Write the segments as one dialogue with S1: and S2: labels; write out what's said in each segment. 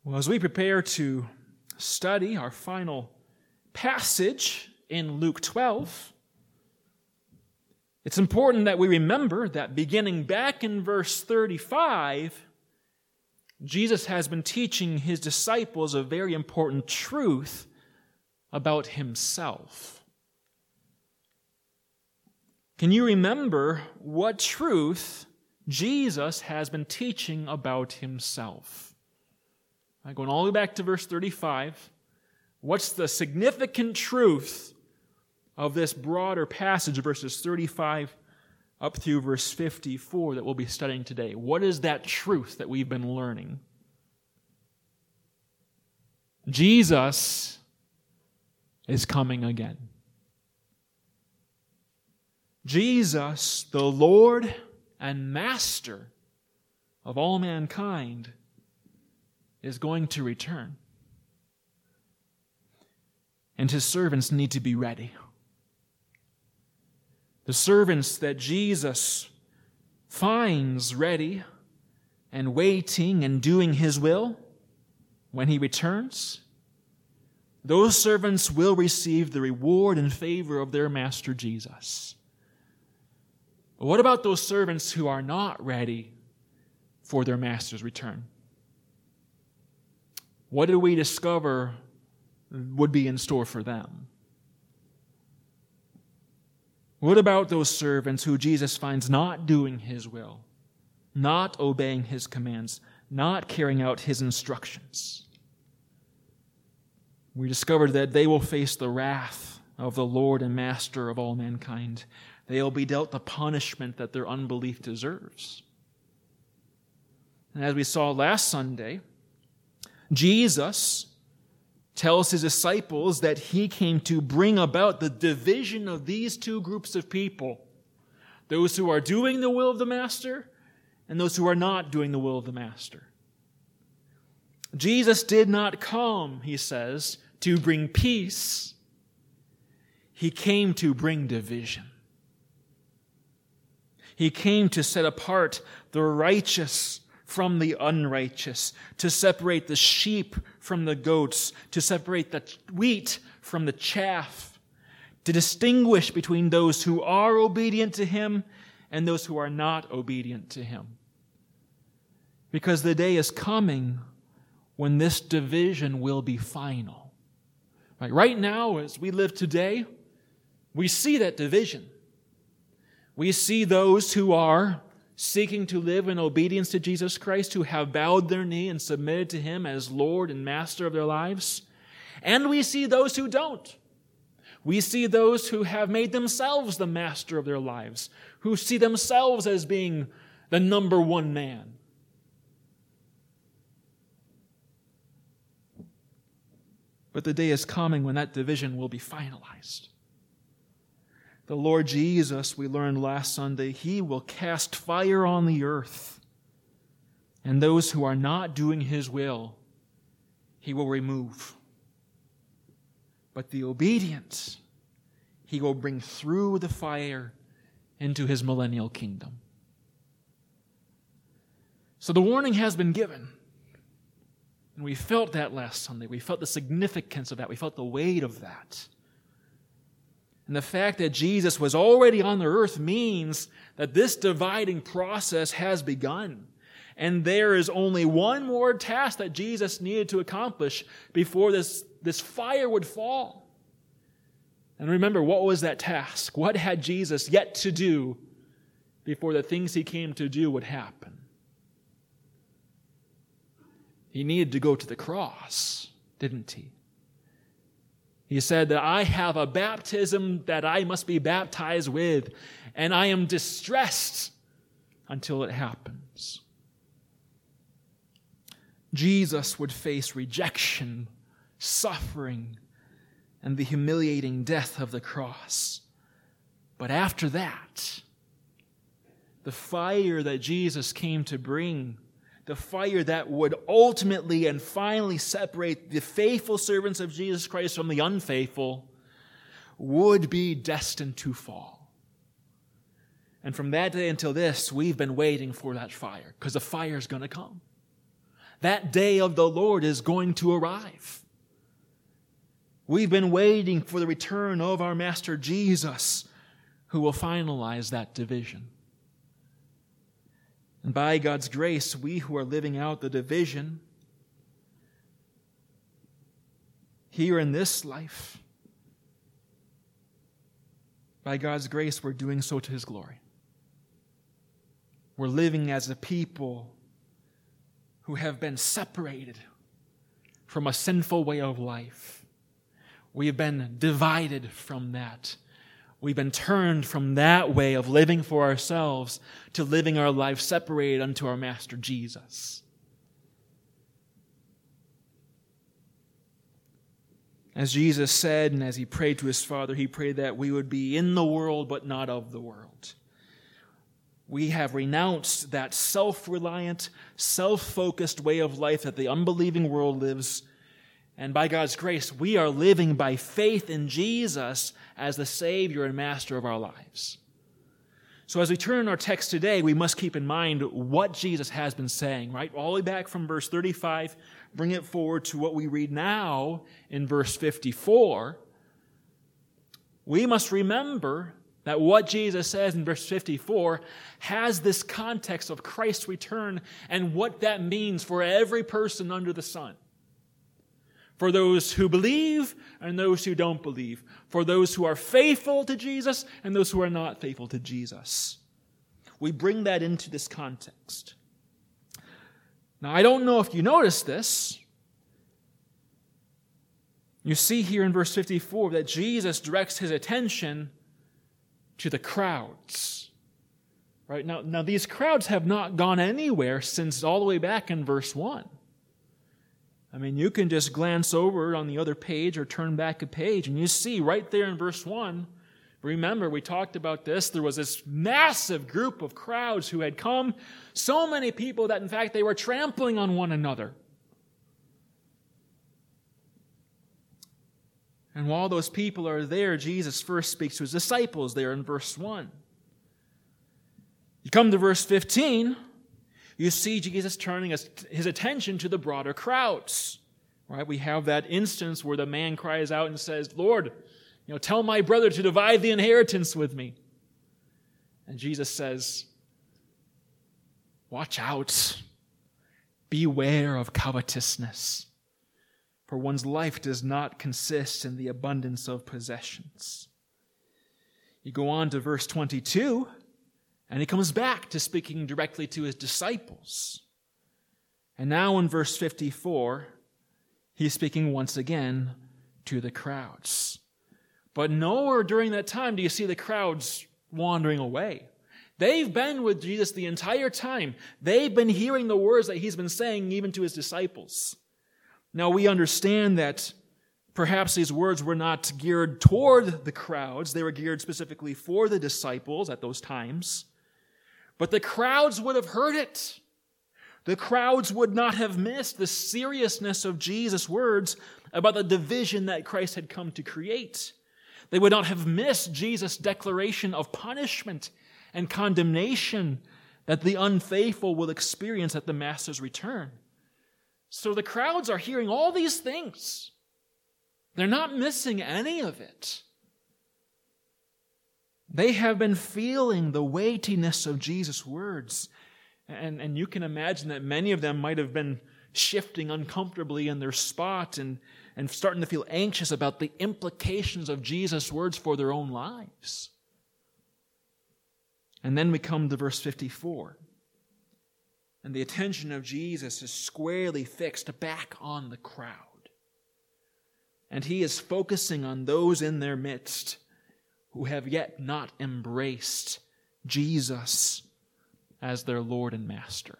S1: Well, as we prepare to study our final passage in Luke 12, it's important that we remember that beginning back in verse 35, Jesus has been teaching his disciples a very important truth about himself. Can you remember what truth Jesus has been teaching about himself? Going all the way back to verse 35, what's the significant truth of this broader passage, verses 35 up through verse 54 that we'll be studying today? What is that truth that we've been learning? Jesus is coming again. Jesus, the Lord and Master of all mankind, is going to return. And his servants need to be ready. The servants that Jesus finds ready and waiting and doing his will when he returns, those servants will receive the reward and favor of their master Jesus. But what about those servants who are not ready for their master's return? What do we discover would be in store for them? What about those servants who Jesus finds not doing his will, not obeying his commands, not carrying out his instructions? We discovered that they will face the wrath of the Lord and Master of all mankind. They will be dealt the punishment that their unbelief deserves. And as we saw last Sunday, Jesus tells his disciples that he came to bring about the division of these two groups of people, those who are doing the will of the Master and those who are not doing the will of the Master. Jesus did not come, he says, to bring peace. He came to bring division. He came to set apart the righteous from the unrighteous, to separate the sheep from the goats, to separate the wheat from the chaff, to distinguish between those who are obedient to him and those who are not obedient to him. Because the day is coming when this division will be final. Right now, as we live today, we see that division. We see those who are seeking to live in obedience to Jesus Christ, who have bowed their knee and submitted to him as Lord and Master of their lives. And we see those who don't. We see those who have made themselves the master of their lives, who see themselves as being the number one man. But the day is coming when that division will be finalized. The Lord Jesus, we learned last Sunday, he will cast fire on the earth. And those who are not doing his will, he will remove. But the obedient, he will bring through the fire into his millennial kingdom. So the warning has been given. And we felt that last Sunday. We felt the significance of that. We felt the weight of that. And the fact that Jesus was already on the earth means that this dividing process has begun. And there is only one more task that Jesus needed to accomplish before this fire would fall. And remember, what was that task? What had Jesus yet to do before the things he came to do would happen? He needed to go to the cross, didn't he? He said that I have a baptism that I must be baptized with, and I am distressed until it happens. Jesus would face rejection, suffering, and the humiliating death of the cross. But after that, the fire that Jesus came to bring, the fire that would ultimately and finally separate the faithful servants of Jesus Christ from the unfaithful, would be destined to fall. And from that day until this, we've been waiting for that fire, because the fire is going to come. That day of the Lord is going to arrive. We've been waiting for the return of our Master Jesus, who will finalize that division. And by God's grace, we who are living out the division here in this life, by God's grace, we're doing so to His glory. We're living as a people who have been separated from a sinful way of life. We have been divided from that. We've been turned from that way of living for ourselves to living our life separated unto our Master Jesus. As Jesus said, and as He prayed to His Father, He prayed that we would be in the world, but not of the world. We have renounced that self-reliant, self-focused way of life that the unbelieving world lives. And by God's grace, we are living by faith in Jesus as the Savior and Master of our lives. So as we turn our text today, we must keep in mind what Jesus has been saying, right? All the way back from verse 35, bring it forward to what we read now in verse 54. We must remember that what Jesus says in verse 54 has this context of Christ's return and what that means for every person under the sun. For those who believe and those who don't believe. For those who are faithful to Jesus and those who are not faithful to Jesus. We bring that into this context. Now, I don't know if you noticed this. You see here in verse 54 that Jesus directs His attention to the crowds. Right? Now these crowds have not gone anywhere since all the way back in verse 1. I mean, you can just glance over on the other page or turn back a page and you see right there in verse 1, remember we talked about this, there was this massive group of crowds who had come, so many people that in fact they were trampling on one another. And while those people are there, Jesus first speaks to His disciples there in verse 1. You come to verse 15, you see Jesus turning His attention to the broader crowds. Right? We have that instance where the man cries out and says, Lord, tell my brother to divide the inheritance with me. And Jesus says, watch out. Beware of covetousness. For one's life does not consist in the abundance of possessions. You go on to verse 22, and He comes back to speaking directly to His disciples. And now in verse 54, He's speaking once again to the crowds. But nowhere during that time do you see the crowds wandering away. They've been with Jesus the entire time. They've been hearing the words that He's been saying even to His disciples. Now, we understand that perhaps these words were not geared toward the crowds. They were geared specifically for the disciples at those times. But the crowds would have heard it. The crowds would not have missed the seriousness of Jesus' words about the division that Christ had come to create. They would not have missed Jesus' declaration of punishment and condemnation that the unfaithful will experience at the Master's return. So the crowds are hearing all these things. They're not missing any of it. They have been feeling the weightiness of Jesus' words. And you can imagine that many of them might have been shifting uncomfortably in their spot and starting to feel anxious about the implications of Jesus' words for their own lives. And then we come to verse 54. And the attention of Jesus is squarely fixed back on the crowd. And He is focusing on those in their midst who have yet not embraced Jesus as their Lord and Master.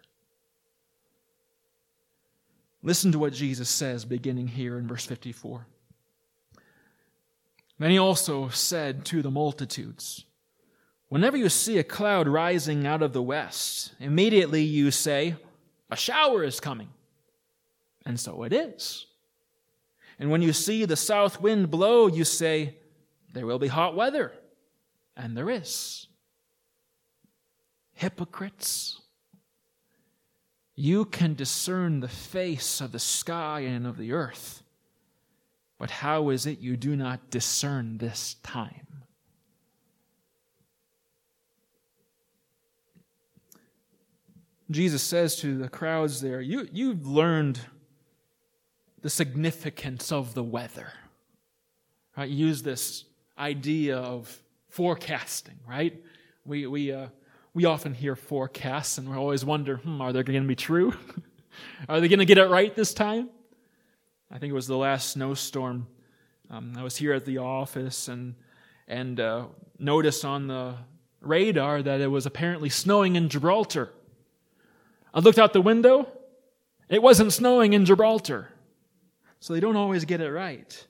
S1: Listen to what Jesus says beginning here in verse 54. Then He also said to the multitudes, whenever you see a cloud rising out of the west, immediately you say, a shower is coming. And so it is. And when you see the south wind blow, you say, there will be hot weather. And there is. Hypocrites, You can discern the face of the sky and of the earth, but how is it you do not discern this time? Jesus says to the crowds there, you've learned the significance of the weather. Right? You use this idea of forecasting, right? We often hear forecasts and we always wonder, are they going to be true? Are they going to get it right this time? I think it was the last snowstorm. I was here at the office and noticed on the radar that it was apparently snowing in Gibraltar. I looked out the window. It wasn't snowing in Gibraltar. So they don't always get it right.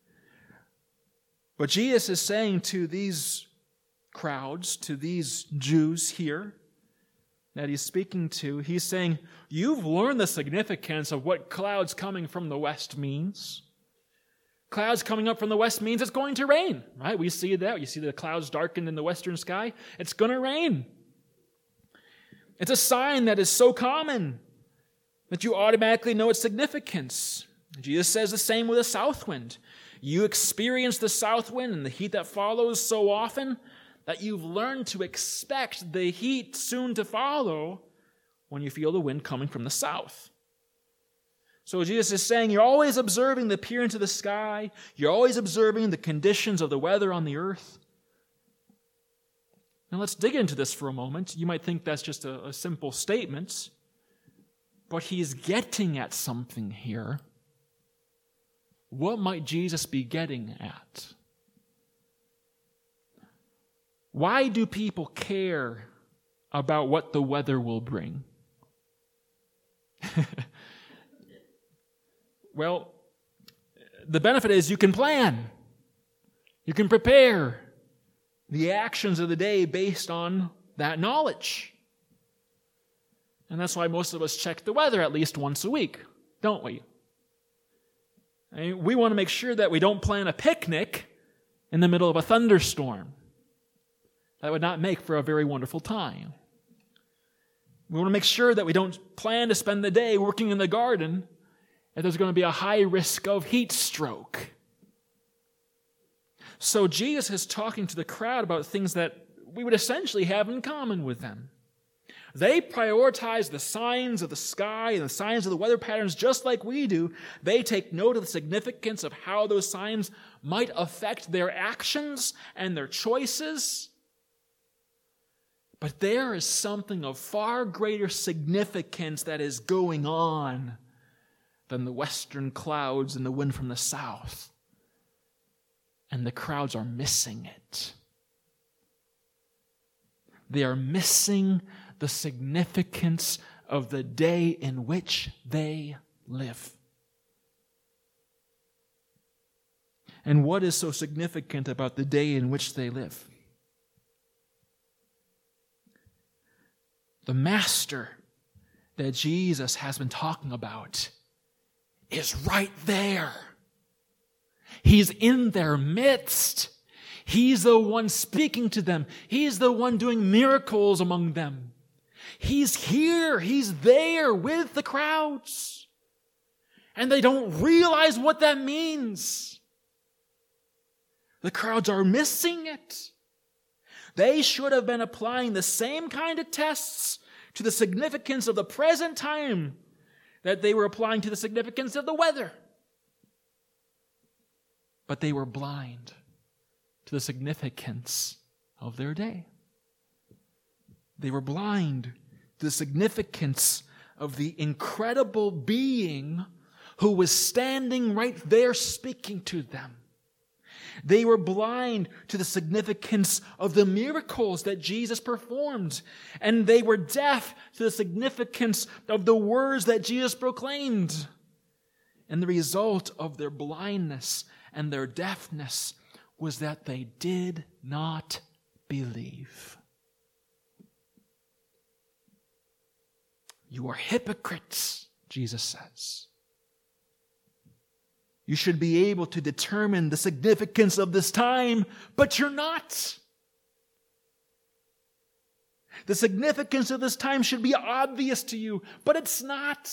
S1: But Jesus is saying to these crowds, to these Jews here that he's speaking to, he's saying, you've learned the significance of what clouds coming from the west means. Clouds coming up from the west means it's going to rain, right? We see that. You see the clouds darkened in the western sky. It's going to rain. It's a sign that is so common that you automatically know its significance. Jesus says the same with the south wind. You experience the south wind and the heat that follows so often that you've learned to expect the heat soon to follow when you feel the wind coming from the south. So Jesus is saying you're always observing the appearance of the sky. You're always observing the conditions of the weather on the earth. Now let's dig into this for a moment. You might think that's just a simple statement, but he's getting at something here. What might Jesus be getting at? Why do people care about what the weather will bring? Well, the benefit is you can plan. You can prepare the actions of the day based on that knowledge. And that's why most of us check the weather at least once a week, don't we? I mean, we want to make sure that we don't plan a picnic in the middle of a thunderstorm. That would not make for a very wonderful time. We want to make sure that we don't plan to spend the day working in the garden if there's going to be a high risk of heat stroke. So Jesus is talking to the crowd about things that we would essentially have in common with them. They prioritize the signs of the sky and the signs of the weather patterns just like we do. They take note of the significance of how those signs might affect their actions and their choices. But there is something of far greater significance that is going on than the western clouds and the wind from the south. And the crowds are missing it. They are missing the significance of the day in which they live. And what is so significant about the day in which they live? The Master that Jesus has been talking about is right there. He's in their midst. He's the one speaking to them. He's the one doing miracles among them. He's here. He's there with the crowds. And they don't realize what that means. The crowds are missing it. They should have been applying the same kind of tests to the significance of the present time that they were applying to the significance of the weather. But they were blind to the significance of their day. They were blind to the significance of the incredible being who was standing right there speaking to them. They were blind to the significance of the miracles that Jesus performed. And they were deaf to the significance of the words that Jesus proclaimed. And the result of their blindness and their deafness was that they did not believe. You are hypocrites, Jesus says. You should be able to determine the significance of this time, but you're not. The significance of this time should be obvious to you, but it's not.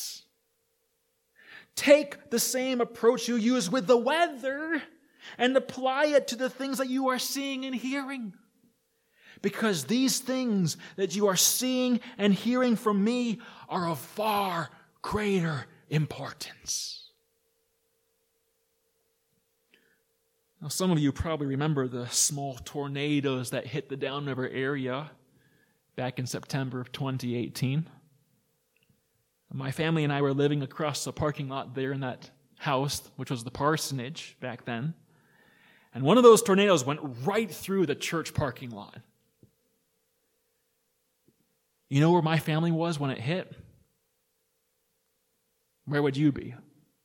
S1: Take the same approach you use with the weather and apply it to the things that you are seeing and hearing. Because these things that you are seeing and hearing from me are of far greater importance. Now, some of you probably remember the small tornadoes that hit the Downriver area back in September of 2018. My family and I were living across the parking lot there in that house, which was the parsonage back then. And one of those tornadoes went right through the church parking lot. You know where my family was when it hit? Where would you be?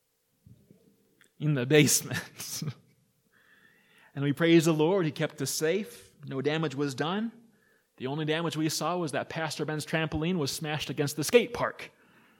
S1: In the basement. And we praise the Lord. He kept us safe. No damage was done. The only damage we saw was that Pastor Ben's trampoline was smashed against the skate park.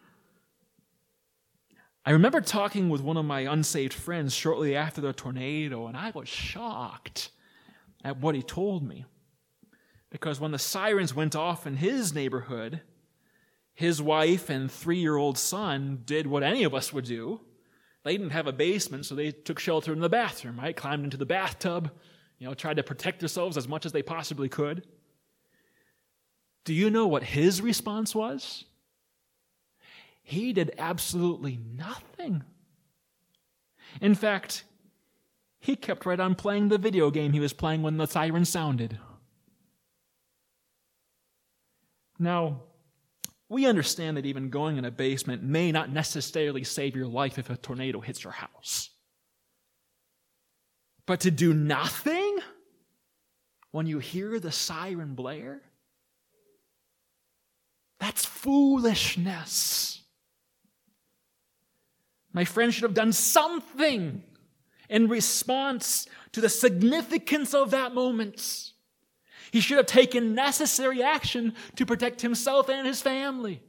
S1: I remember talking with one of my unsaved friends shortly after the tornado, and I was shocked at what he told me. Because when the sirens went off in his neighborhood, his wife and 3-year-old son did what any of us would do. They didn't have a basement, so they took shelter in the bathroom, right? Climbed into the bathtub, tried to protect themselves as much as they possibly could. Do you know what his response was? He did absolutely nothing. In fact, he kept right on playing the video game he was playing when the siren sounded. Now, we understand that even going in a basement may not necessarily save your life if a tornado hits your house. But to do nothing when you hear the siren blare? That's foolishness. My friend should have done something in response to the significance of that moment. He should have taken necessary action to protect himself and his family.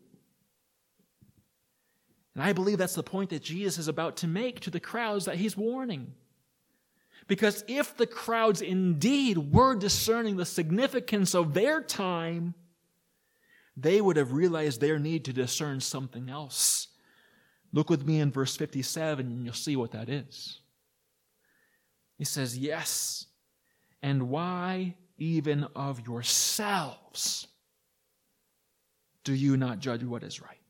S1: And I believe that's the point that Jesus is about to make to the crowds that he's warning. Because if the crowds indeed were discerning the significance of their time, they would have realized their need to discern something else. Look with me in verse 57 and you'll see what that is. He says, yes, and why even of yourselves do you not judge what is right?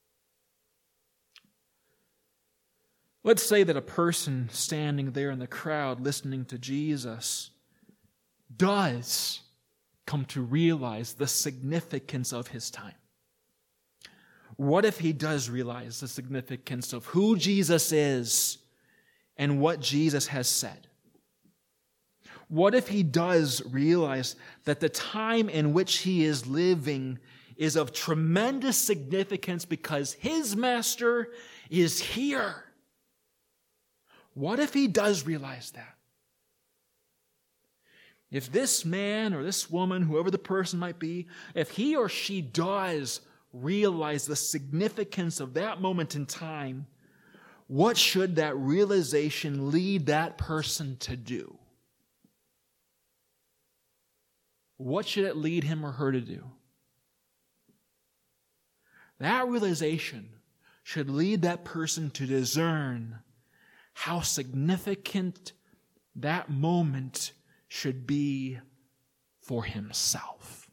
S1: Let's say that a person standing there in the crowd listening to Jesus does come to realize the significance of his time. What if he does realize the significance of who Jesus is and what Jesus has said? What if he does realize that the time in which he is living is of tremendous significance because his master is here? What if he does realize that? If this man or this woman, whoever the person might be, if he or she does realize the significance of that moment in time, what should that realization lead that person to do? What should it lead him or her to do? That realization should lead that person to discern how significant that moment should be for himself.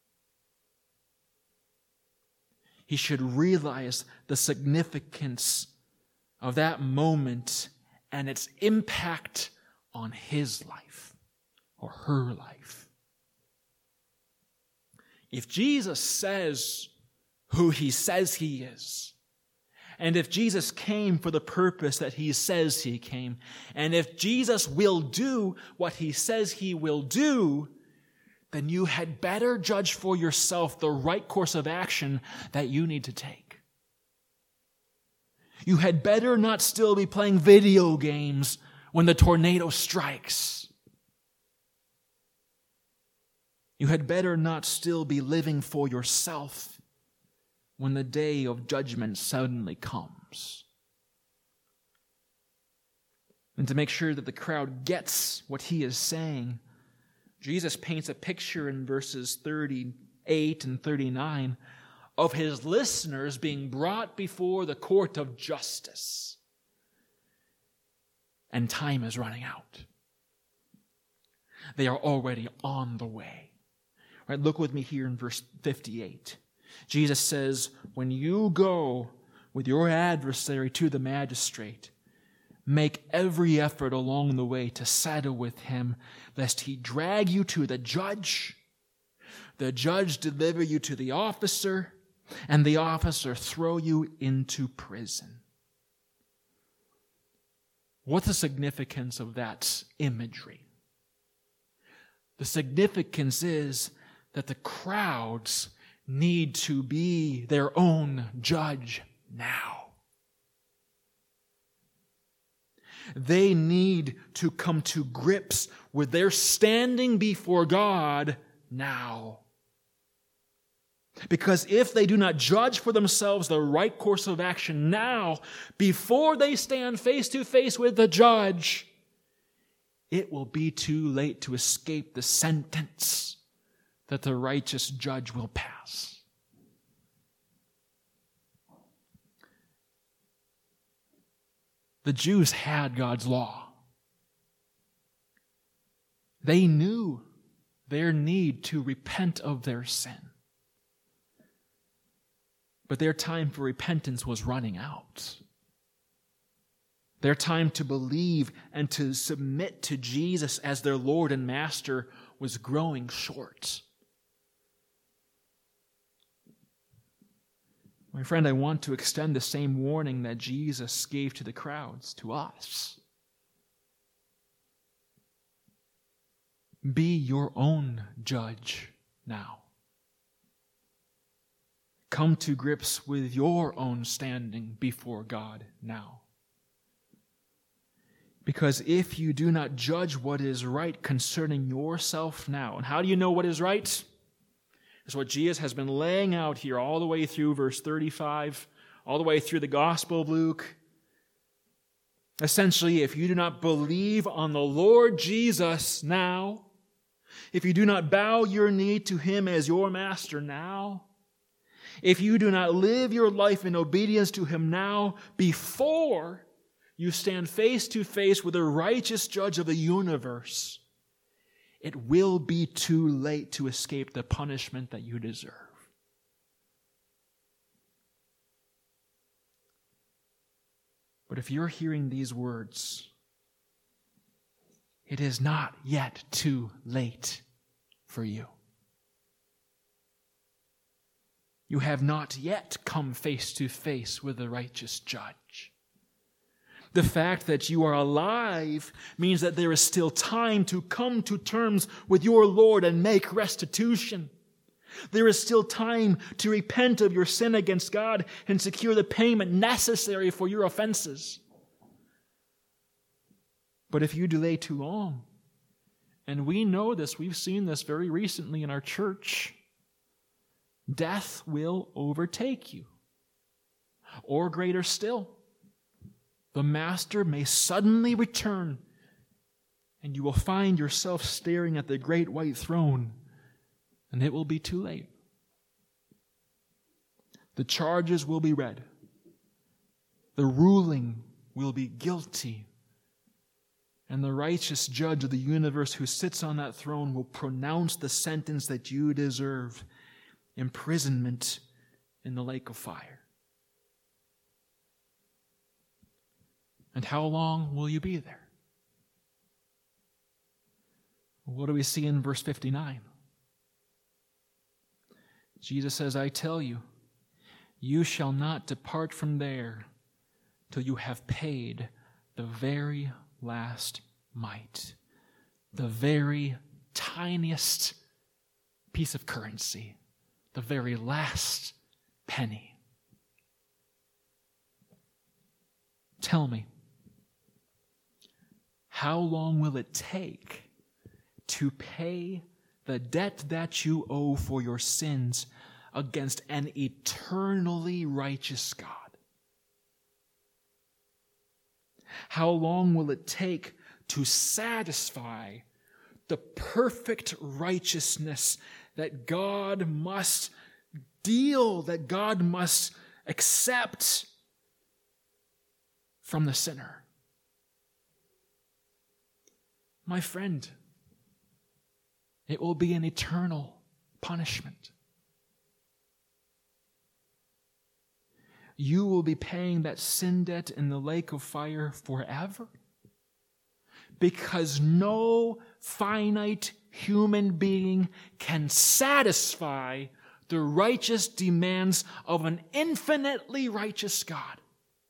S1: He should realize the significance of that moment and its impact on his life or her life. If Jesus says who he says he is, and if Jesus came for the purpose that he says he came, and if Jesus will do what he says he will do, then you had better judge for yourself the right course of action that you need to take. You had better not still be playing video games when the tornado strikes. You had better not still be living for yourself when the day of judgment suddenly comes. And to make sure that the crowd gets what he is saying, Jesus paints a picture in verses 38 8 and 39 of his listeners being brought before the court of justice. And time is running out. They are already on the way. All right, look with me here in verse 58. Jesus says, when you go with your adversary to the magistrate, make every effort along the way to settle with him, lest he drag you to the judge deliver you to the officer, and the officer throw you into prison. What's the significance of that imagery? The significance is that the crowds need to be their own judge now. They need to come to grips with their standing before God now. Because if they do not judge for themselves the right course of action now, before they stand face to face with the judge, it will be too late to escape the sentence that the righteous judge will pass. The Jews had God's law. They knew their need to repent of their sin. But their time for repentance was running out. Their time to believe and to submit to Jesus as their Lord and Master was growing short. My friend, I want to extend the same warning that Jesus gave to the crowds, to us. Be your own judge now. Come to grips with your own standing before God now. Because if you do not judge what is right concerning yourself now, and how do you know what is right? It's what Jesus has been laying out here all the way through verse 35, all the way through the Gospel of Luke. Essentially, if you do not believe on the Lord Jesus now, if you do not bow your knee to Him as your Master now, if you do not live your life in obedience to Him now, before you stand face to face with the righteous judge of the universe, it will be too late to escape the punishment that you deserve. But if you're hearing these words, it is not yet too late for you. You have not yet come face to face with the righteous judge. The fact that you are alive means that there is still time to come to terms with your Lord and make restitution. There is still time to repent of your sin against God and secure the payment necessary for your offenses. But if you delay too long, and we know this, we've seen this very recently in our church, death will overtake you. Or greater still, the Master may suddenly return, and you will find yourself staring at the great white throne, and it will be too late. The charges will be read. The ruling will be guilty. And the righteous judge of the universe who sits on that throne will pronounce the sentence that you deserve: imprisonment in the lake of fire. And how long will you be there? What do we see in verse 59? Jesus says, I tell you, you shall not depart from there till you have paid the very last mite, the very tiniest piece of currency, the very last penny. Tell me, how long will it take to pay the debt that you owe for your sins against an eternally righteous God? How long will it take to satisfy the perfect righteousness that God must deal, that God must accept from the sinner. My friend, it will be an eternal punishment. You will be paying that sin debt in the lake of fire forever, because no finite human being can satisfy the righteous demands of an infinitely righteous God.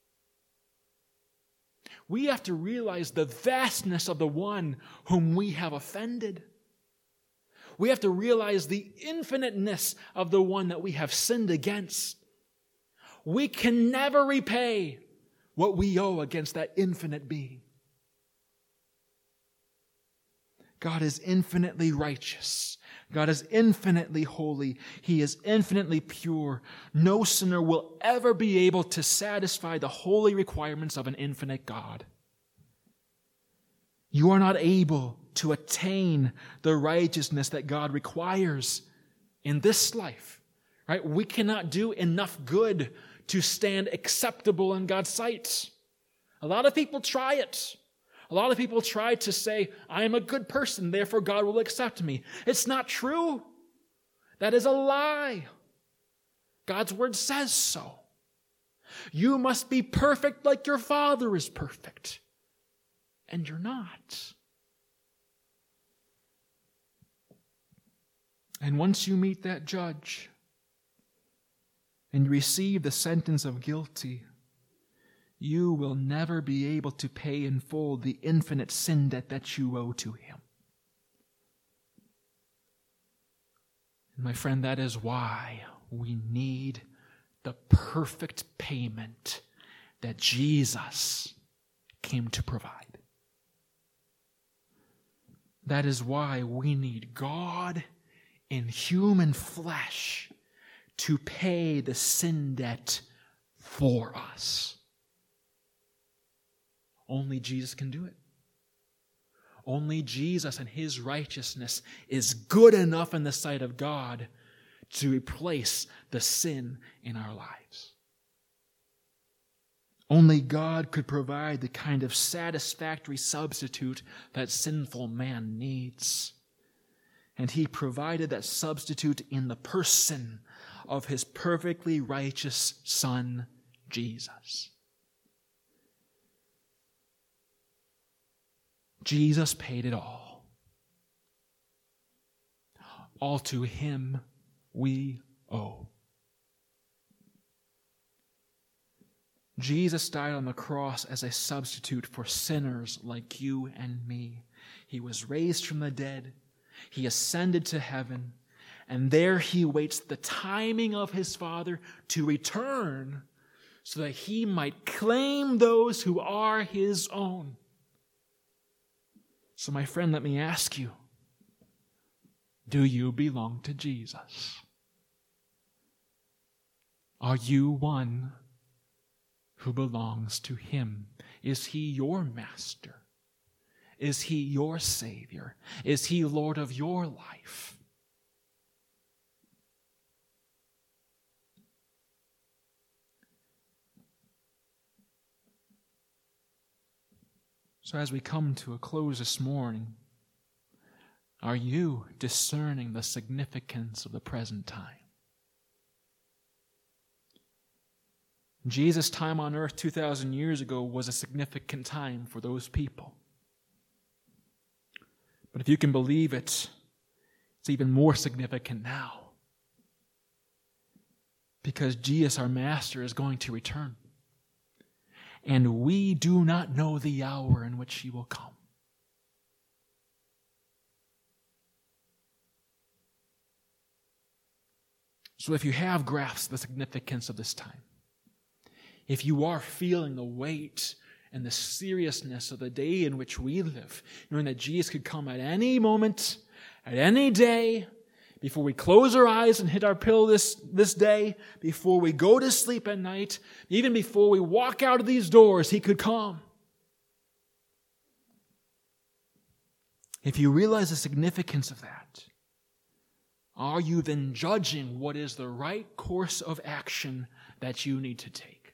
S1: We have to realize the vastness of the one whom we have offended. We have to realize the infiniteness of the one that we have sinned against. We can never repay what we owe against that infinite being. God is infinitely righteous. God is infinitely holy. He is infinitely pure. No sinner will ever be able to satisfy the holy requirements of an infinite God. You are not able to attain the righteousness that God requires in this life. Right? We cannot do enough good to stand acceptable in God's sight. A lot of people try it. A lot of people try to say, I am a good person, therefore God will accept me. It's not true. That is a lie. God's word says so. You must be perfect like your Father is perfect. And you're not. And once you meet that judge and receive the sentence of guilty, you will never be able to pay in full the infinite sin debt that you owe to him. And my friend, that is why we need the perfect payment that Jesus came to provide. That is why we need God in human flesh to pay the sin debt for us. Only Jesus can do it. Only Jesus and his righteousness is good enough in the sight of God to replace the sin in our lives. Only God could provide the kind of satisfactory substitute that sinful man needs. And he provided that substitute in the person of his perfectly righteous Son, Jesus. Jesus paid it all. All to him we owe. Jesus died on the cross as a substitute for sinners like you and me. He was raised from the dead. He ascended to heaven. And there he waits the timing of his Father to return so that he might claim those who are his own. So my friend, let me ask you, do you belong to Jesus? Are you one who belongs to him? Is he your master? Is he your Savior? Is he Lord of your life? So as we come to a close this morning, are you discerning the significance of the present time? Jesus' time on earth 2,000 years ago was a significant time for those people. But if you can believe it, it's even more significant now. Because Jesus, our Master, is going to return. And we do not know the hour in which he will come. So if you have grasped the significance of this time, if you are feeling the weight and the seriousness of the day in which we live, knowing that Jesus could come at any moment, at any day, before we close our eyes and hit our pillow this day, before we go to sleep at night, even before we walk out of these doors, he could come. If you realize the significance of that, are you then judging what is the right course of action that you need to take?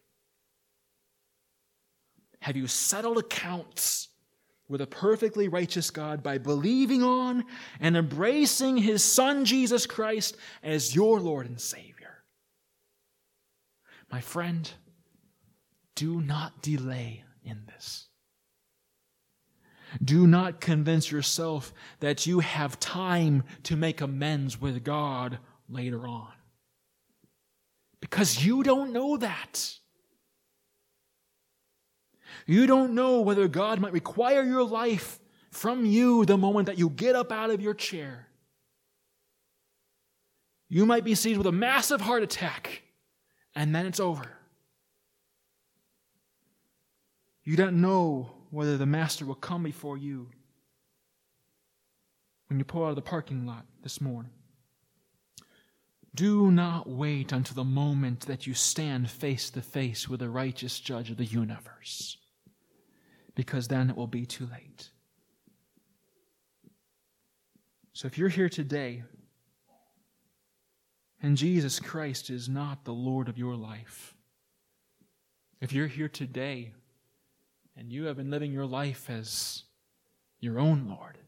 S1: Have you settled accounts with a perfectly righteous God by believing on and embracing His Son, Jesus Christ, as your Lord and Savior? My friend, do not delay in this. Do not convince yourself that you have time to make amends with God later on, because you don't know that. You don't know whether God might require your life from you the moment that you get up out of your chair. You might be seized with a massive heart attack, and then it's over. You don't know whether the Master will come before you when you pull out of the parking lot this morning. Do not wait until the moment that you stand face to face with the righteous judge of the universe, because then it will be too late. So if you're here today and Jesus Christ is not the Lord of your life, if you're here today and you have been living your life as your own Lord,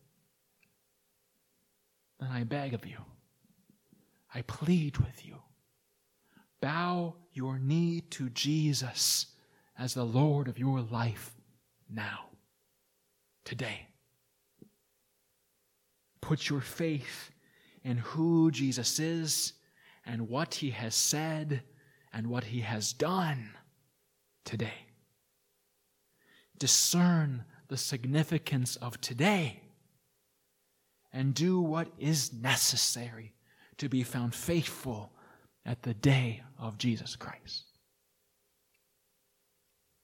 S1: then I beg of you, I plead with you, bow your knee to Jesus as the Lord of your life now, today. Put your faith in who Jesus is and what He has said and what He has done today. Discern the significance of today and do what is necessary to be found faithful at the day of Jesus Christ.